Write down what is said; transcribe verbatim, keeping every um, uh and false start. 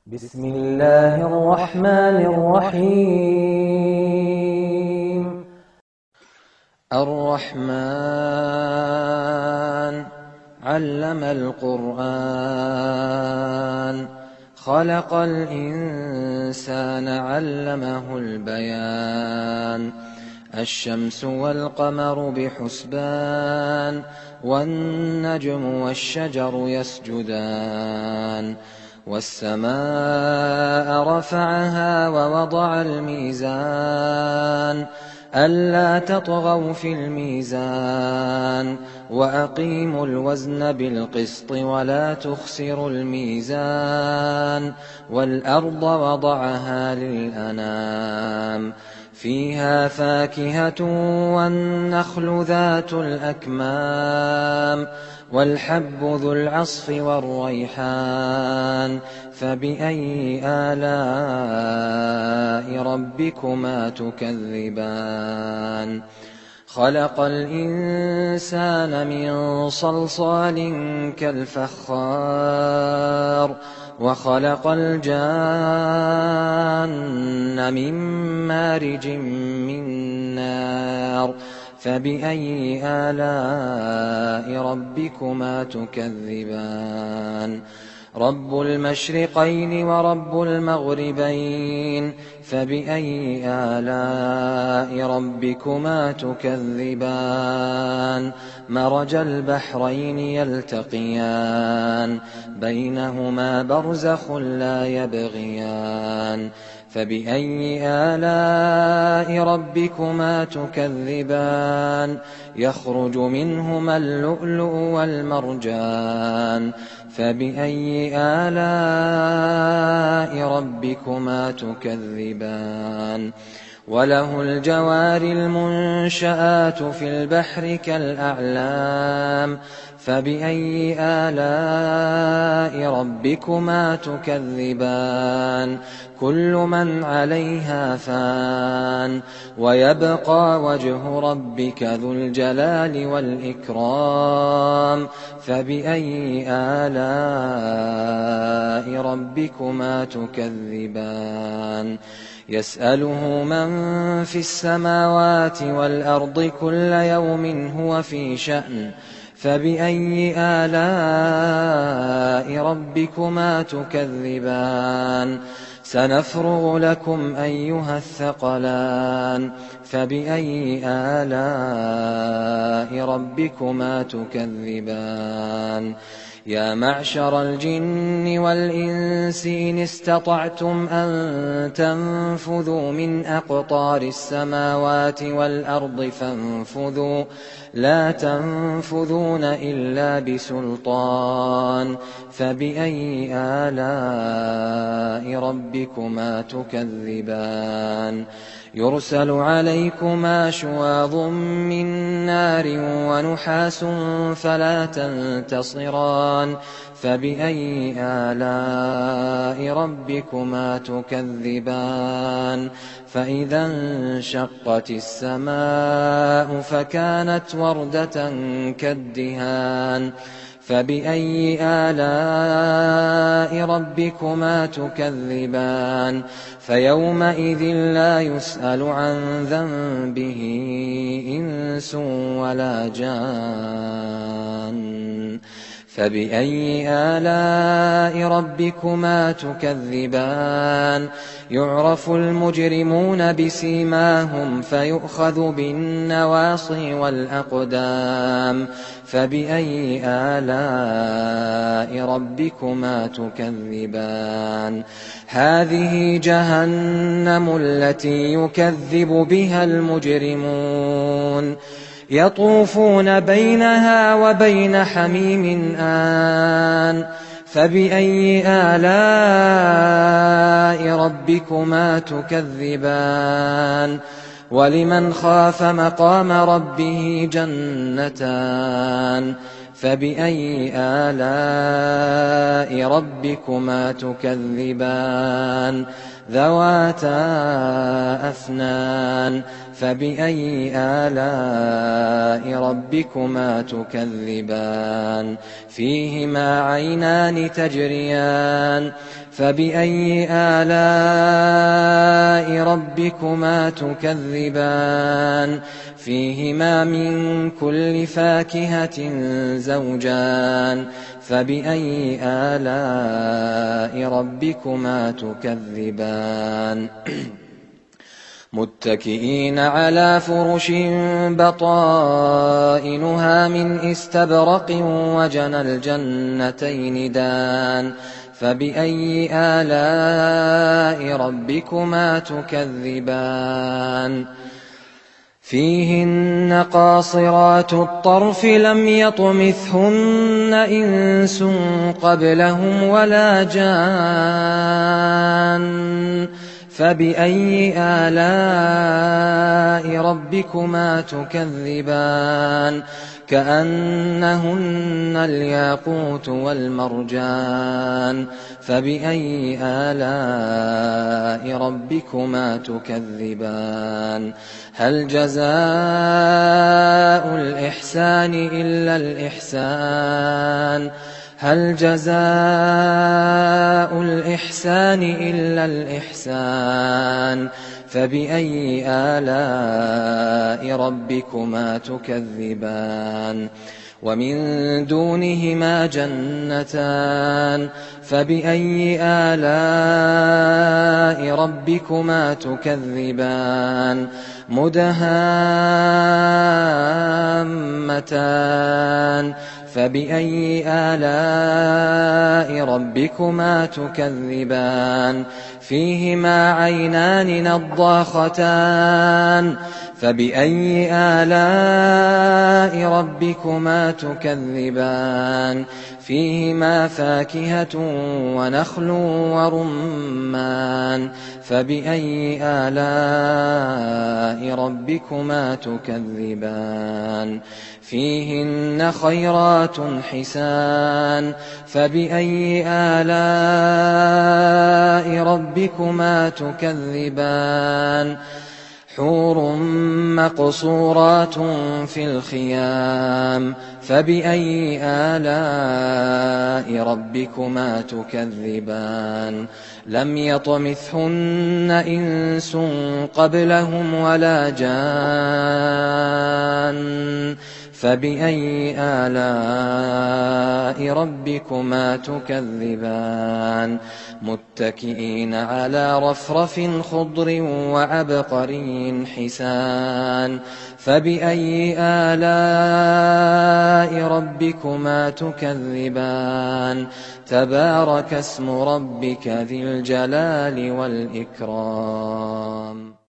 بسم الله الرحمن الرحيم. الرحمن علم القرآن خلق الإنسان علمه البيان الشمس والقمر بحسبان والنجم والشجر يسجدان والسماء رفعها ووضع الميزان ألا تطغوا في الميزان وأقيموا الوزن بالقسط ولا تخسروا الميزان والأرض وضعها للأنام فيها فاكهة والنخل ذات الأكمام والحب ذو العصف والريحان فبأي آلاء ربكما تكذبان خلق الإنسان من صلصال كالفخار وخلق الجان من مارج من نار فبأي آلاء ربكما تكذبان رب المشرقين ورب المغربين فبأي آلاء ربكما تكذبان مرج البحرين يلتقيان بينهما برزخ لا يبغيان فبأي آلاء ربكما تكذبان يخرج منهما اللؤلؤ والمرجان فبأي آلاء ربكما تكذبان وله الجوار المنشآت في البحر كالأعلام فبأي آلاء ربكما تكذبان كل من عليها فان ويبقى وجه ربك ذو الجلال والإكرام فبأي آلاء ربكما تكذبان يسأله من في السماوات والأرض كل يوم هو في شأن فبأي آلاء ربكما تكذبان سنفرغ لكم أيها الثقلان فبأي آلاء ربكما تكذبان يا معشر الجن والإنس إن استطعتم أن تنفذوا من أقطار السماوات والأرض فانفذوا لا تنفذون إلا بسلطان فبأي آلاء ربكما تكذبان يرسل عليكما شواظ من نار ونحاس فلا تنتصران فبأي آلاء ربكما تكذبان فإذا انشقت السماء فكانت وردة كالدهان فبأي آلاء ربكما تكذبان فيومئذ لا يسأل عن ذنبه إنس ولا جان فبأي آلاء ربكما تكذبان يعرف المجرمون بسيماهم فيؤخذ بالنواصي والأقدام فبأي آلاء ربكما تكذبان هذه جهنم التي يكذب بها المجرمون يطوفون بينها وبين حميم آن فبأي آلاء ربكما تكذبان ولمن خاف مقام ربه جنتان فبأي آلاء ربكما تكذبان ذواتا أفنان فبأي آلاء ربكما تكذبان فيهما عينان تجريان فبأي آلاء ربكما تكذبان فيهما من كل فاكهة زوجان فبأي آلاء ربكما تكذبان متكئين على فرش بطائنها من استبرق وجنى الجنتين دان فبأي آلاء ربكما تكذبان فيهن قاصرات الطرف لم يطمثهن إنس قبلهم ولا جان فبأي آلاء ربكما تكذبان كأنهن الياقوت والمرجان فبأي آلاء ربكما تكذبان هل جزاء الإحسان إلا الإحسان هل جزاء الإحسان إلا الإحسان فبأي آلاء ربكما تكذبان ومن دونهما جنتان فبأي آلاء ربكما تكذبان مدهامتان فبأي آلاء ربكما تكذبان فيهما عينان نضاختان فبأي آلاء ربكما تكذبان فيهما فاكهة ونخل ورمان فبأي آلاء ربكما تكذبان فيهن خيرات حسان فبأي آلاء ربكما تكذبان حور مقصورات في الخيام فبأي آلاء ربكما تكذبان لم يطمثهن إنس قبلهم ولا جان فبأي آلاء ربكما تكذبان متكئين على رفرف خضر وعبقري حسان فبأي آلاء ربكما تكذبان تبارك اسم ربك ذي الجلال والإكرام.